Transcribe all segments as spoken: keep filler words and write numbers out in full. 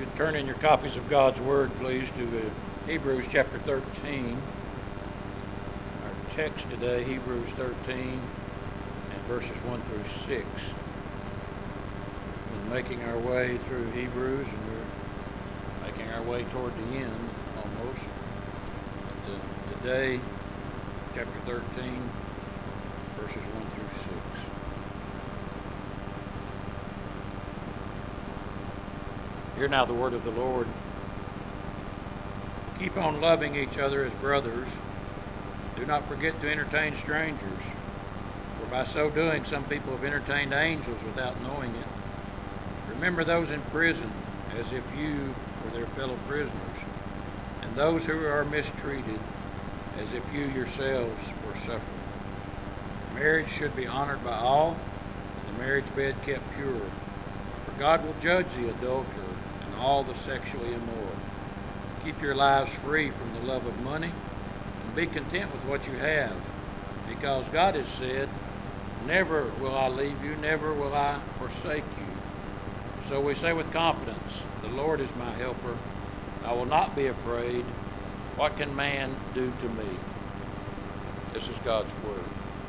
You'd turn in your copies of God's Word, please, to uh, Hebrews chapter thirteen. Our text today, Hebrews thirteen, and verses one through six. We're making our way through Hebrews, and we're making our way toward the end, almost. But uh, today, chapter thirteen, verses one through six. Hear now the word of the Lord. Keep on loving each other as brothers. Do not forget to entertain strangers, for by so doing some people have entertained angels without knowing it. Remember those in prison as if you were their fellow prisoners, and those who are mistreated as if you yourselves were suffering. Marriage should be honored by all, and the marriage bed kept pure. For God will judge the adulterer and all the sexually immoral. Keep your lives free from the love of money, and be content with what you have, because God has said, never will I leave you, never will I forsake you. So we say with confidence, the Lord is my helper. I will not be afraid. What can man do to me? This is God's word.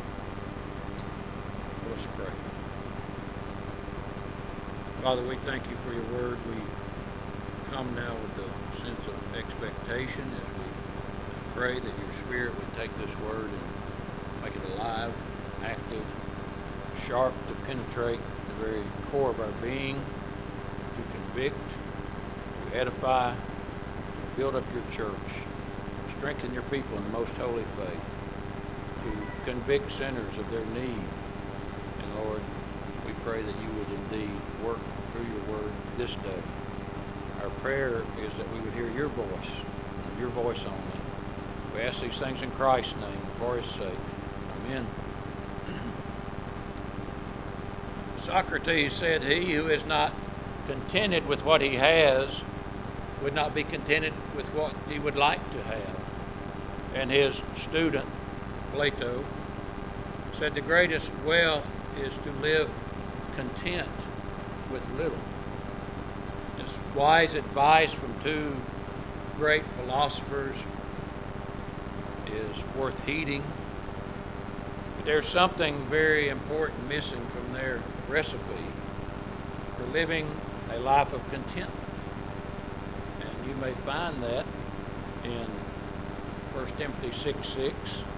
Let's pray. Father, we thank you for your word. We come now with a sense of expectation as we pray that your Spirit would take this word and make it alive, active, sharp to penetrate the very core of our being, to convict, to edify, to build up your church, strengthen your people in the most holy faith, to convict sinners of their need. And Lord, we pray that you would indeed work through your word this day. Our prayer is that we would hear your voice, and your voice only. We ask these things in Christ's name, for his sake. Amen. Socrates said, he who is not contented with what he has would not be contented with what he would like to have. And his student, Plato, said the greatest wealth is to live content with little. This wise advice from two great philosophers is worth heeding. But there's something very important missing from their recipe for living a life of contentment. And you may find that in First Timothy six six.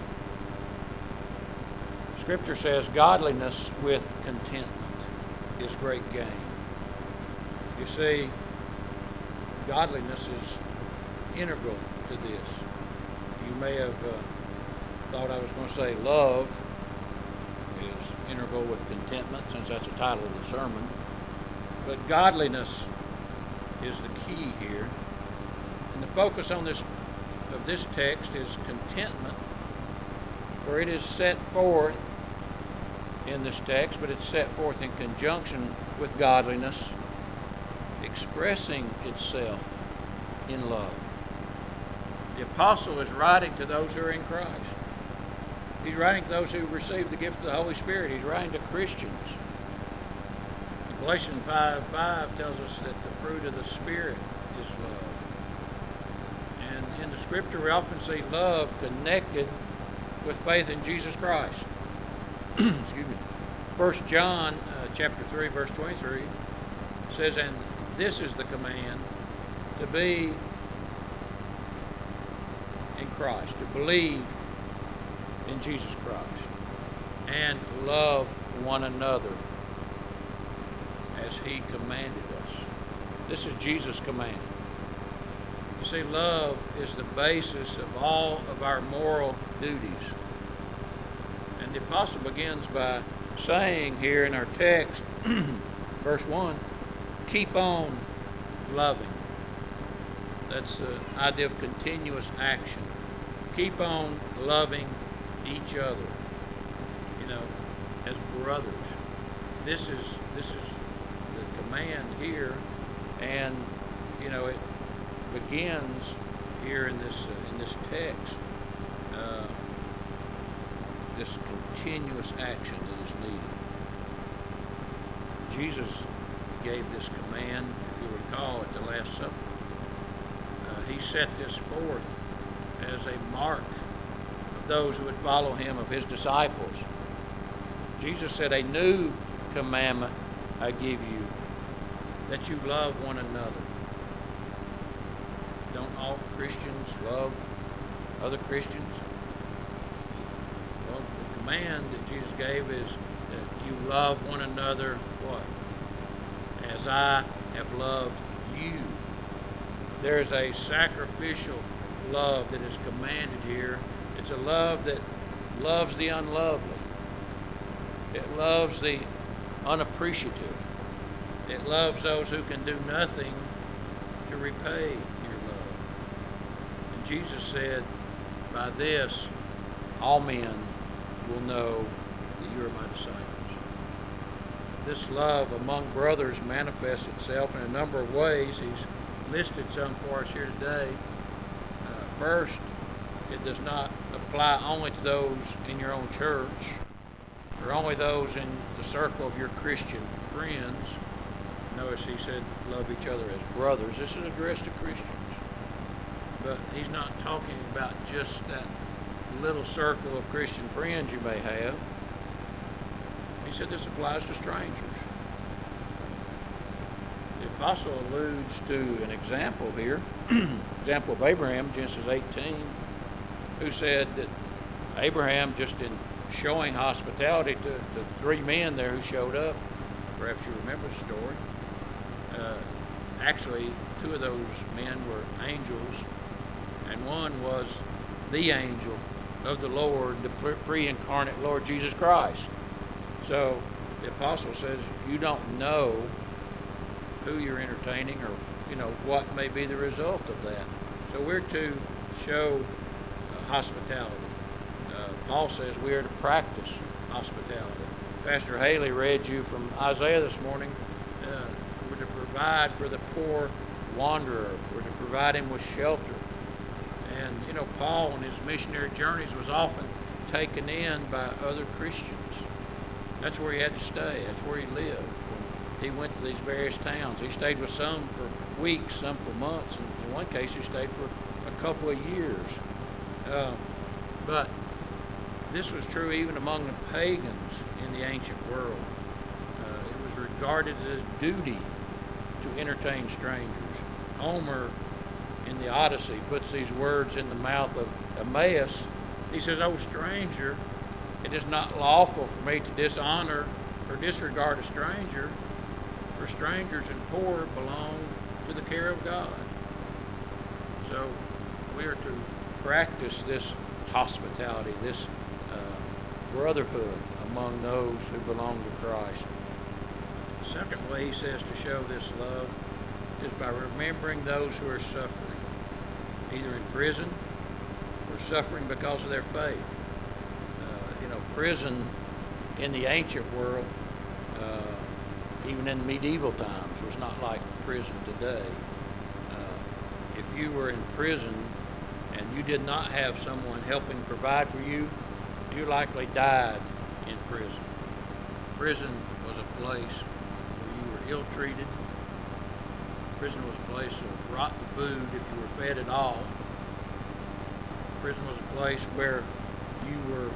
Scripture says, godliness with contentment is great gain. You see, godliness is integral to this. You may have uh, thought I was going to say love is integral with contentment, since that's the title of the sermon. But godliness is the key here. And the focus on this of this text is contentment, for it is set forth in this text, but it's set forth in conjunction with godliness, expressing itself in love. The apostle is writing to those who are in Christ. He's writing to those who receive the gift of the Holy Spirit. He's writing to Christians. Galatians five five tells us that the fruit of the Spirit is love. And in the Scripture we often see love connected with faith in Jesus Christ. Excuse me. First John uh, chapter three, verse twenty-three says, and this is the command, to be in Christ, to believe in Jesus Christ, and love one another as he commanded us. This is Jesus' command. You see, love is the basis of all of our moral duties. And the apostle begins by saying here in our text, verse one, keep on loving. That's the idea of continuous action. Keep on loving each other, you know, as brothers. This is this is the command here, and you know it begins here in this uh, in this text. Uh, this continuous action that is needed. Jesus gave this command, if you recall, at the Last he set this forth as a mark of those who would follow him, of his disciples. Jesus said, a new commandment I give you, that you love one another. Don't all Christians love other Christians? Well, the command that Jesus gave is that you love one another, what? As I have loved you. There is a sacrificial love that is commanded here. It's a love that loves the unlovely. It loves the unappreciative. It loves those who can do nothing to repay your love. And Jesus said, by this, all men will know that you are my disciples. This love among brothers manifests itself in a number of ways. He's listed some for us here today. Uh, first, it does not apply only to those in your own church or only those in the circle of your Christian friends. Notice he said, love each other as brothers. This is addressed to Christians. But he's not talking about just that little circle of Christian friends you may have. He said this applies to strangers. The apostle alludes to an example here, example of Abraham, Genesis eighteen, who said that Abraham, just in showing hospitality to the three men there who showed up, perhaps you remember the story, uh, actually two of those men were angels, and one was the angel of the Lord, the pre-incarnate Lord Jesus Christ. So the apostle says you don't know who you're entertaining or, you know, what may be the result of that. So we're to show uh, hospitality. Uh, Paul says we are to practice hospitality. Pastor Haley read you from Isaiah this morning. Uh, we're to provide for the poor wanderer. We're to provide him with shelter. And, you know, Paul on his missionary journeys was often taken in by other Christians. That's where he had to stay. That's where he lived. He went to these various towns. He stayed with some for weeks, some for months, and in one case he stayed for a couple of years. Uh, but this was true even among the pagans in the ancient world. Uh, it was regarded as a duty to entertain strangers. Homer, in the Odyssey, puts these words in the mouth of Emmaus. He says, "O stranger, it is not lawful for me to dishonor or disregard a stranger, for strangers and poor belong to the care of God." So we are to practice this hospitality, this uh, brotherhood among those who belong to Christ. The second way he says to show this love is by remembering those who are suffering, either in prison or suffering because of their faith. Uh, you know, prison in the ancient world, uh, even in medieval times, was not like prison today. Uh, if you were in prison and you did not have someone helping provide for you, you likely died in prison. Prison was a place where you were ill-treated. Prison was a place of rotten food if you were fed at all. Prison was a place where you were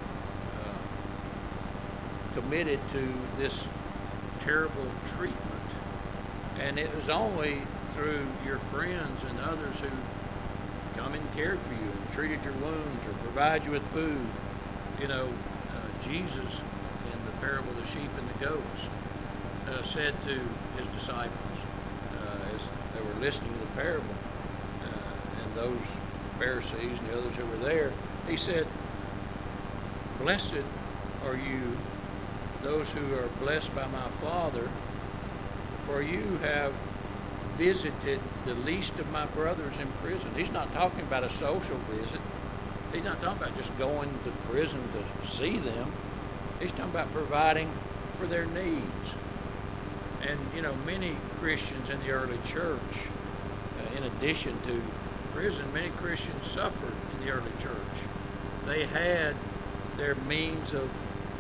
uh, committed to this terrible treatment. And it was only through your friends and others who come and cared for you and treated your wounds or provide you with food. You know, uh, Jesus in the parable of the sheep and the goats uh, said to his disciples, they were listening to the parable, uh, and those Pharisees and the others who were there, he said, "Blessed are you, those who are blessed by my Father, for you have visited the least of my brothers in prison." He's not talking about a social visit. He's not talking about just going to prison to see them. He's talking about providing for their needs. And, you know, many Christians in the early church, uh, in addition to prison, many Christians suffered in the early church. They had their means of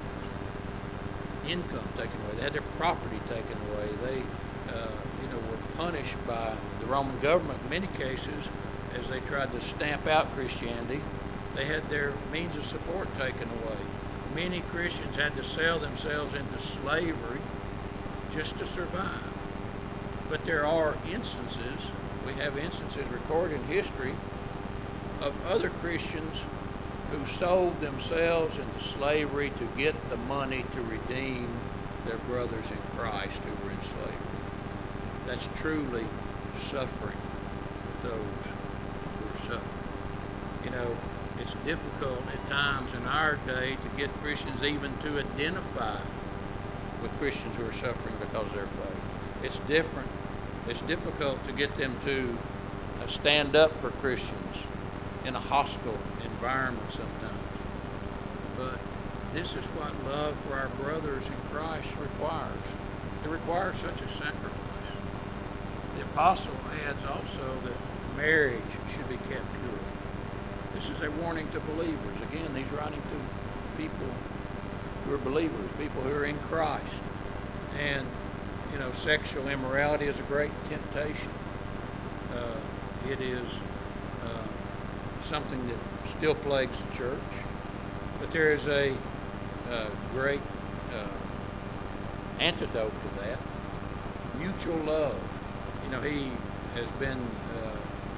income taken away. They had their property taken away. They, uh, you know, were punished by the Roman government in many cases as they tried to stamp out Christianity, they had their means of support taken away. Many Christians had to sell themselves into slavery just to survive. But there are instances, we have instances recorded in history of other Christians who sold themselves into slavery to get the money to redeem their brothers in Christ who were in slavery. That's truly suffering for those who are suffering. You know, it's difficult at times in our day to get Christians even to identify with Christians who are suffering because of their faith. It's different. It's difficult to get them to uh, stand up for Christians in a hostile environment sometimes. But this is what love for our brothers in Christ requires. It requires such a sacrifice. The apostle adds also that marriage should be kept pure. This is a warning to believers. Again, he's writing to people who are believers, people who are in Christ. And, you know, sexual immorality is a great temptation. Uh, it is uh, something that still plagues the church. But there is a uh, great uh, antidote to that. Mutual love. You know, he has been uh,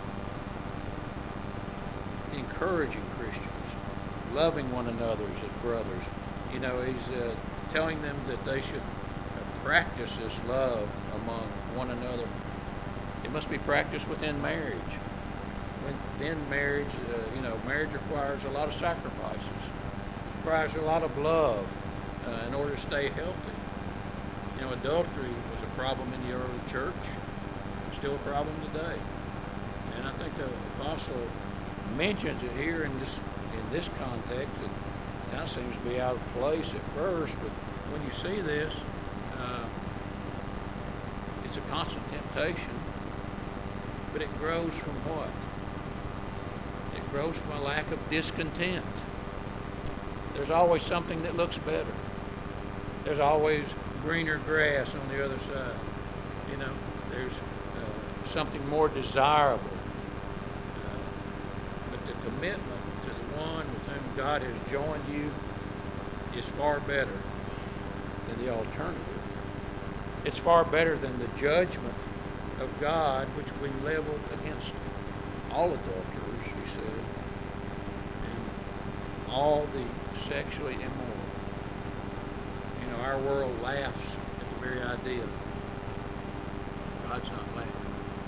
encouraging Christians, loving one another as brothers. You know, he's uh, telling them that they should uh, practice this love among one another. It must be practiced within marriage. Within marriage, uh, you know, marriage requires a lot of sacrifices. It requires a lot of love uh, in order to stay healthy. You know, adultery was a problem in the early church. It's still a problem today. And I think the apostle mentions it here in this in this context. It kind of seems to be out of place at first, but when you see this, uh, it's a constant temptation. But it grows from what? It grows from a lack of discontent. There's always something that looks better. There's always greener grass on the other side. You know, there's uh, something more desirable. The commitment to the one with whom God has joined you is far better than the alternative. It's far better than the judgment of God which we leveled against all adulterers, he said, and all the sexually immoral. You know, our world laughs at the very idea. God's not laughing.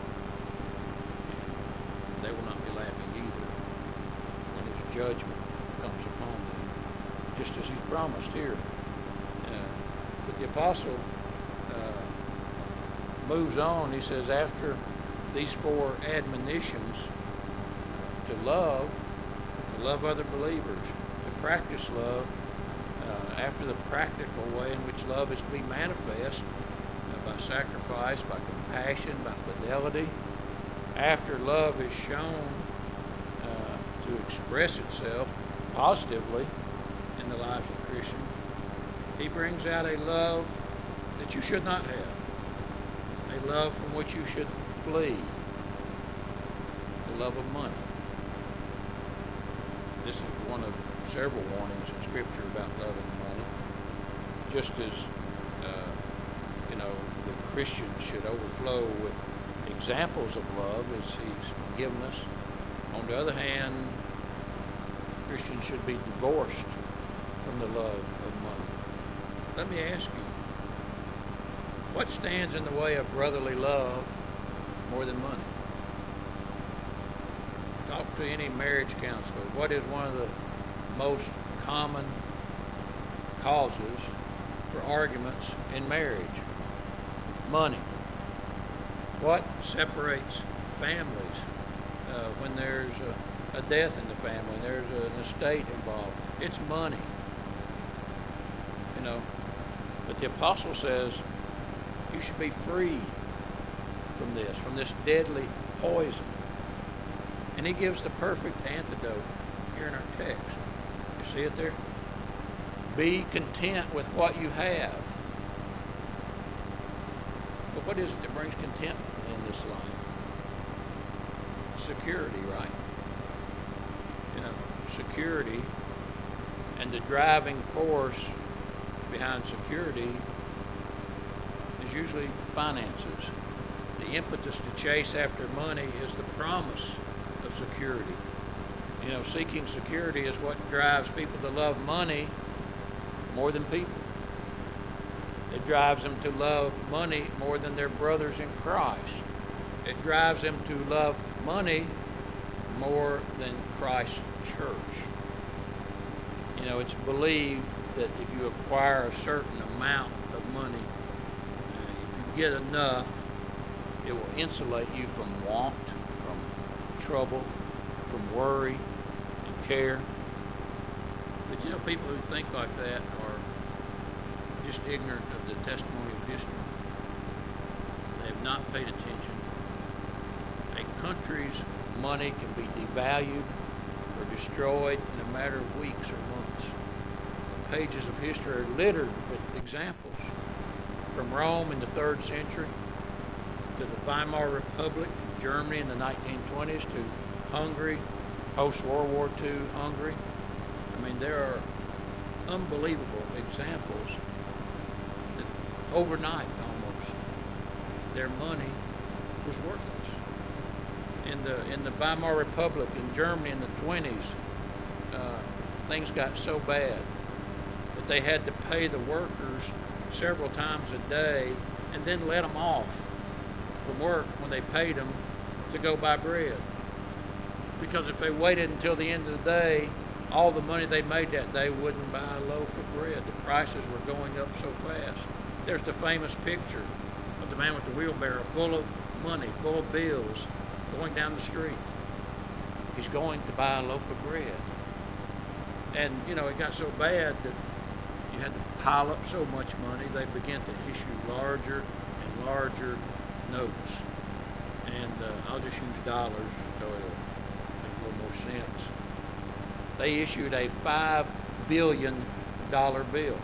And they will not be laughing either when his judgment comes upon them, just as he's promised here. Uh, but the apostle uh, moves on. He says, after these four admonitions uh, to love, to love other believers, to practice love, uh, after the practical way in which love is to be manifest, uh, by sacrifice, by compassion, by fidelity, after love is shown uh, to express itself positively in the lives of Christians, he brings out a love that you should not have, a love from which you should flee, the love of money. This is one of several warnings in Scripture about loving money. Just as, uh, you know, the Christians should overflow with examples of love as he's given us. On the other hand, Christians should be divorced from the love of money. Let me ask you, what stands in the way of brotherly love more than money? Talk to any marriage counselor. What is one of the most common causes for arguments in marriage? Money. What separates families uh, when there's a, a death in the family, there's a, an estate involved? It's money. You know, but the apostle says you should be freed from this, from this deadly poison. And he gives the perfect antidote here in our text. You see it there? Be content with what you have. But what is it that brings contentment in this life? security, right? You know, security, and the driving force behind security is usually finances. The impetus to chase after money is the promise of security. You know, seeking security is what drives people to love money more than people. It drives them to love money more than their brothers in Christ. It drives them to love money more than Christ's church. You know, it's believed that if you acquire a certain amount of money, uh, if you get enough, it will insulate you from want, from trouble, from worry and care. But you know, people who think like that are just ignorant of the testimony of history. They have not paid attention. A country's money can be devalued or destroyed in a matter of weeks or months. The pages of history are littered with examples. From Rome in the third century to the Weimar Republic, Germany in the nineteen twenties, to Hungary, post-World War Two Hungary. I mean, there are unbelievable examples that overnight almost their money was worthless. In the in the Weimar Republic in Germany in the twenties, uh, things got so bad that they had to pay the workers several times a day and then let them off from work when they paid them to go buy bread. Because if they waited until the end of the day, all the money they made that day wouldn't buy a loaf of bread. The prices were going up so fast. There's the famous picture of the man with the wheelbarrow full of money, full of bills, going down the street. He's going to buy a loaf of bread. And, you know, it got so bad that you had to pile up so much money, they began to issue larger and larger notes. And uh, I'll just use dollars so it'll make a little more sense. They issued a five billion dollar bill.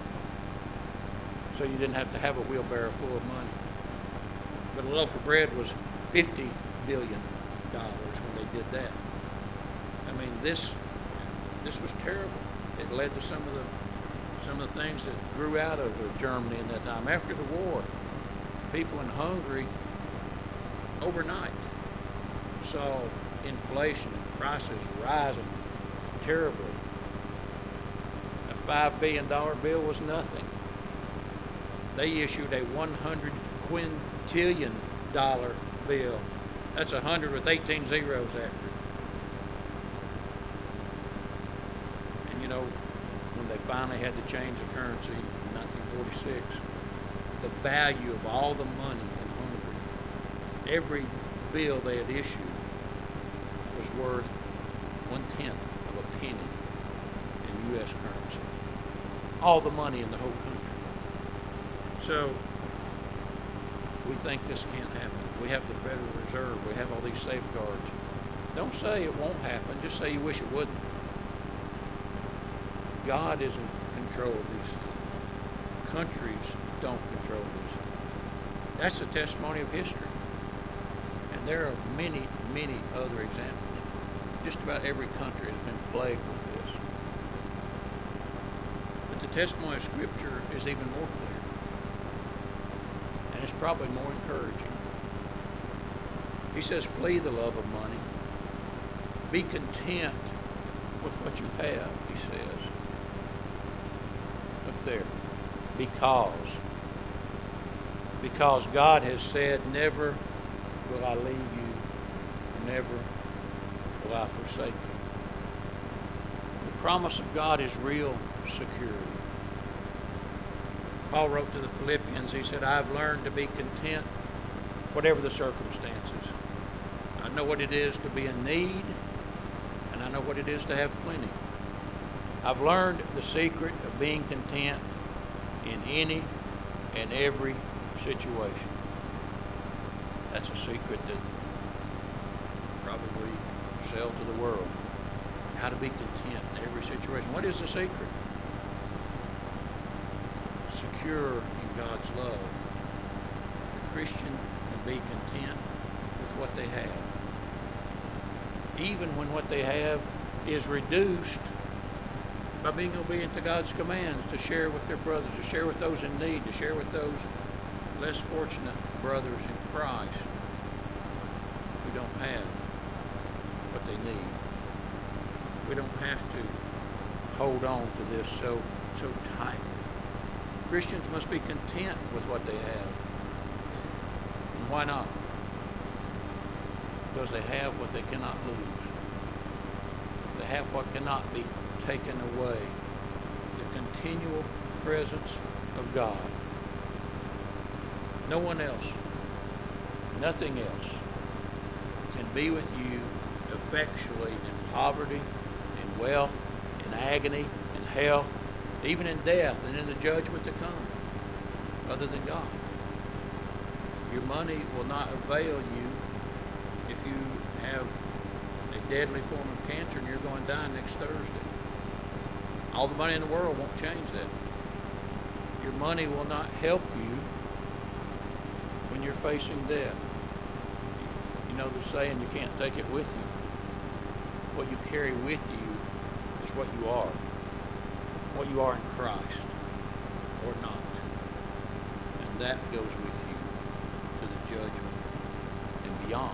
So you didn't have to have a wheelbarrow full of money. But a loaf of bread was fifty billion dollars when they did that. I mean, this this was terrible. It led to some of the some of the things that grew out of Germany in that time. After the war, people in Hungary overnight saw inflation and prices rising terribly. A five billion dollar bill was nothing. They issued a one hundred quintillion dollar bill. That's a hundred with eighteen zeros after it. And you know, when they finally had to change the currency in nineteen forty-six, the value of all the money in Hungary, every bill they had issued was worth one-tenth of a penny in U S currency. All the money in the whole country. So, we think this can't happen. We have the Federal Reserve. We have all these safeguards. Don't say it won't happen. Just say you wish it wouldn't. God is in control of these things. Countries don't control these things. That's the testimony of history. And there are many, many other examples. Just about every country has been plagued with this. But the testimony of Scripture is even more clear. And it's probably more encouraging. He says, flee the love of money. Be content with what you have, he says. Up there. Because. Because God has said, never will I leave you. Never will I forsake you. The promise of God is real security. Paul wrote to the Philippians, he said, I've learned to be content whatever the circumstances. I know what it is to be in need, and I know what it is to have plenty. I've learned the secret of being content in any and every situation. That's a secret that probably sell to the world. How to be content in every situation. What is the secret? Secure in God's love. The Christian can be content with what they have. even when what they have is reduced, by being obedient to God's commands, to share with their brothers, to share with those in need, to share with those less fortunate brothers in Christ who don't have what they need. We don't have to hold on to this so so tight. Christians must be content with what they have. And why not? Because they have what they cannot lose. They have what cannot be taken away. The continual presence of God. No one else, nothing else can be with you effectually in poverty, in wealth, in agony, in health, even in death and in the judgment to come, other than God. Your money will not avail you if you have a deadly form of cancer and you're going to die next Thursday. All the money in the world won't change that. Your money will not help you when you're facing death. You know the saying, you can't take it with you. What you carry with you is what you are. What you are in Christ or not. And that goes with you to the judgment and beyond.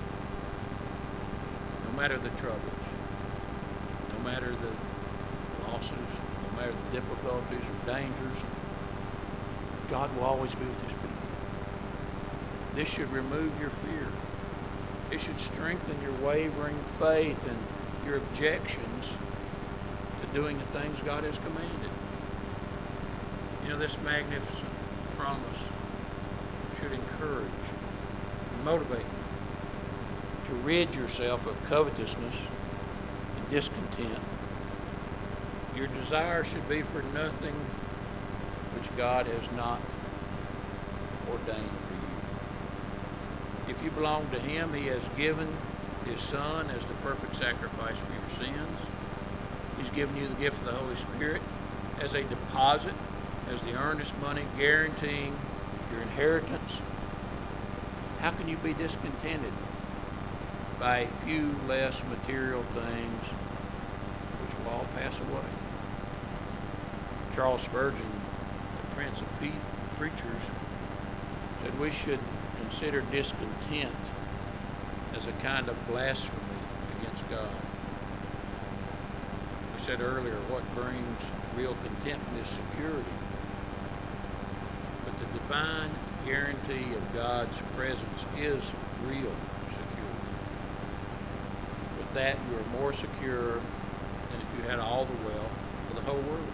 No matter the troubles, no matter the losses, no matter the difficulties or dangers, God will always be with his people. This should remove your fear. It should strengthen your wavering faith and your objections to doing the things God has commanded. You know, this magnificent promise should encourage and motivate you to rid yourself of covetousness and discontent. Your desire should be for nothing which God has not ordained for you. If you belong to him, he has given his Son as the perfect sacrifice for your sins. He's given you the gift of the Holy Spirit as a deposit, as the earnest money guaranteeing your inheritance. How can you be discontented by a few less material things which will all pass away? Charles Spurgeon, the Prince of Pe- Preachers, said we should consider discontent as a kind of blasphemy against God. I said earlier, what brings real contentment is security. But the divine guarantee of God's presence is real security. With that, you are more secure than if you had all the wealth of the whole world.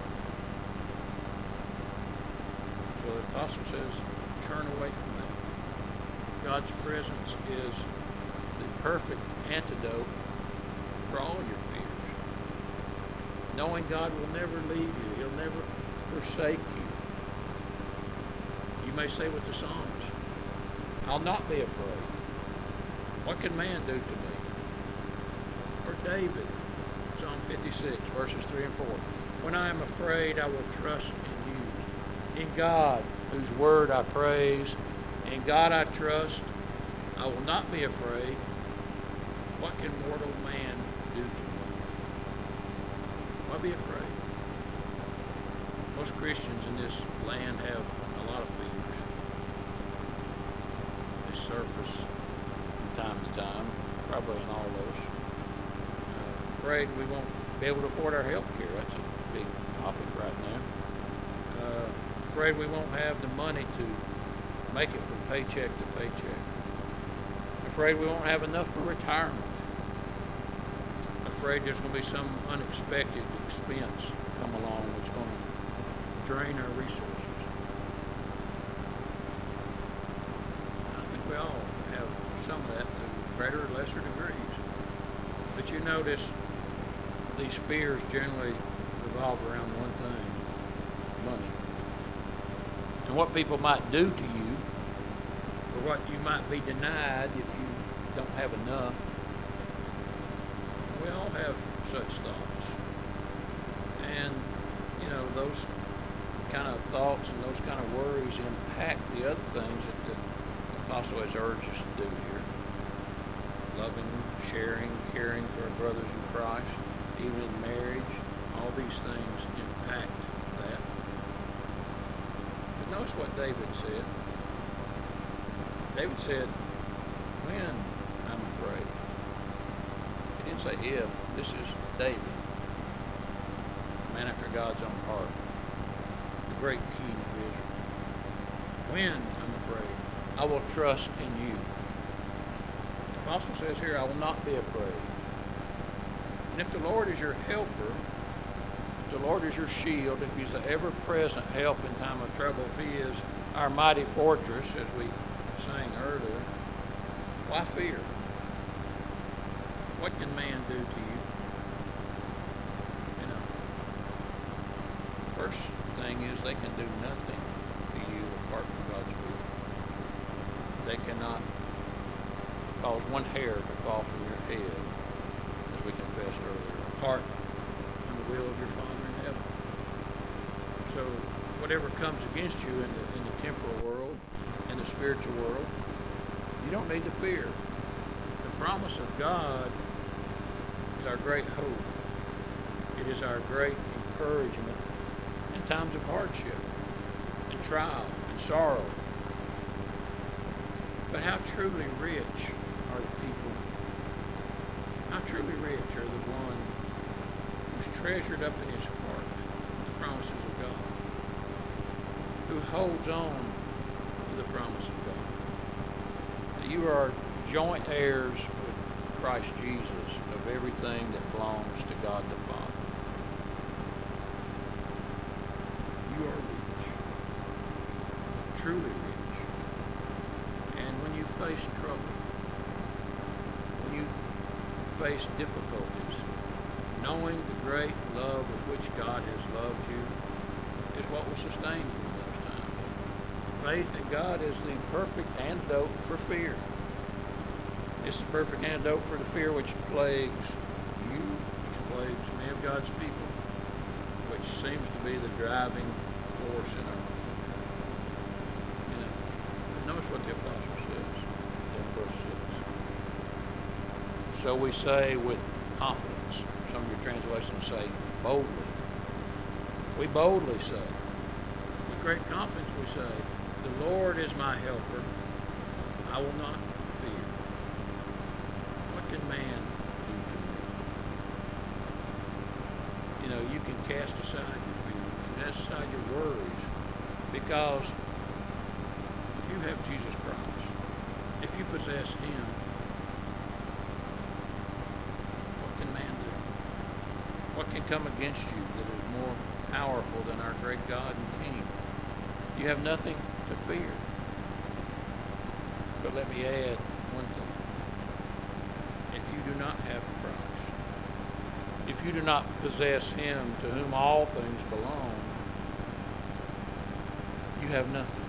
So the apostle says, turn away from that. God's presence is the perfect antidote for all your fears. Knowing God will never leave you. He'll never forsake you. You may say with the psalmist, I'll not be afraid. What can man do to me? Or David, Psalm fifty-six, verses three and four. When I am afraid, I will trust in you. In God, whose word I praise, in God I trust. I will not be afraid. What can mortal man do to me? Why be afraid? Most Christians in this land have a lot of fears. They surface from time to time, probably in all of us. Uh, afraid we won't be able to afford our health care. That's a big topic right now. Uh, afraid we won't have the money to make it from paycheck to paycheck. Afraid we won't have enough for retirement. Afraid there's going to be some unexpected expense come along that's going to drain our resources. I think we all have some of that to greater or lesser degrees. But you notice these fears generally revolve around one thing: money. And what people might do to you, or what you might be denied if you don't have enough. We all have such thoughts. And, you know, those kind of thoughts and those kind of worries impact the other things that the apostle has urged us to do here. Loving, sharing, caring for our brothers in Christ, even in marriage. All these things impact that. But notice what David said. David said, when I'm afraid. He didn't say if. This is David, man after God's own heart, the great king of Israel. When I'm afraid, I will trust in you. The apostle says here, I will not be afraid. And if the Lord is your helper, if the Lord is your shield, if he's the ever-present help in time of trouble, if he is our mighty fortress, as we sang earlier, why fear? What can man do to you? You know, first thing is they can do nothing to you apart from God's will. They cannot cause one hair to fall from your head, as we confessed earlier, apart from the will of your Father in heaven. So whatever comes against you in the, in the temporal world, in the spiritual world, you don't need to fear. The promise of God is our great hope. It is our great encouragement in times of hardship and trial and sorrow. But how truly rich are the people? How truly rich are the one who's treasured up in his heart the promises of God, who holds on to the promise of God. That you are joint heirs with Christ Jesus of everything that belongs to God the Father. You are rich, truly rich. And when you face trouble, when you face difficulties, knowing the great love with which God has loved you is what will sustain you in those times. Faith in God is the perfect antidote for fear. It's the perfect antidote for the fear which plagues you, which plagues many of God's people, which seems to be the driving force in our country. You know, notice what the apostle says in verse six. So we say with confidence. Some of your translations say boldly. We boldly say, with great confidence we say, the Lord is my helper. I will not fear. What can man do to me? You know, you can cast aside your fear. You can cast aside your worries. Because if you have Jesus Christ, if you possess him, what can man do? What can come against you that is more powerful than our great God and King? You have nothing to fear. But let me add one thing. If you do not have Christ, if you do not possess him to whom all things belong, you have nothing.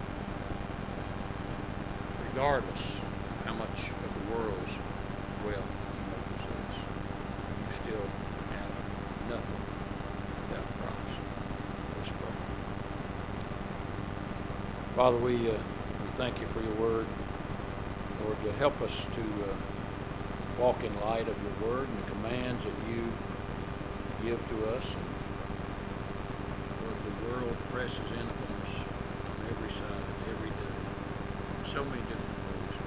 Regardless of how much of the world's wealth you may possess, you still have nothing without Christ. Let's pray. Father, we, uh, we thank you for your word. Lord, to help us to uh, walk in light of your word and the commands that you give to us. And Lord, the world presses in upon us on every side, every day, in so many different ways.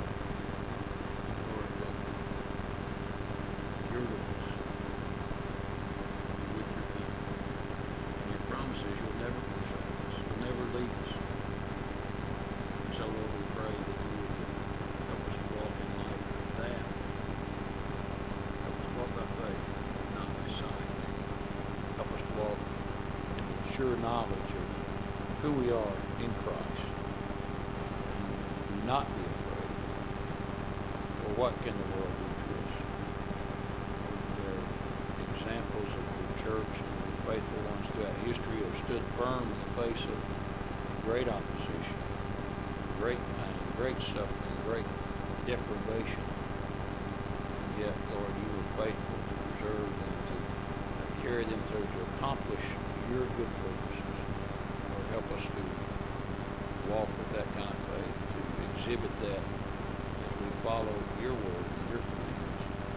Lord, uh, you're with us. You're with your people. And your promises, you'll never forsake us. You'll never leave us. And so, Lord, we pray that you would help us to walk in light of that. Help us to walk by faith, not by sight. Help us to walk in the sure knowledge of who we are in Christ. And do not be afraid. For what can the world do to us? There are examples of your church and your faithful ones throughout history who have stood firm in the face of great opposition, great pain, great suffering, great deprivation. And yet, Lord, you were faithful to preserve them, to uh, carry them through, to accomplish your good purposes. Lord, help us to walk with that kind of faith, to exhibit that as we follow your word and your commands.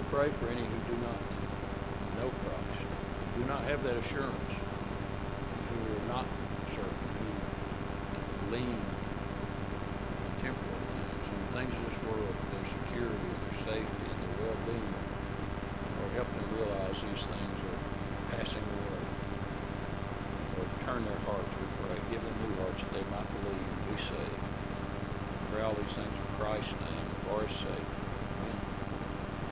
pray for any who do not know Christ, do not have that assurance, who are not certain, who lean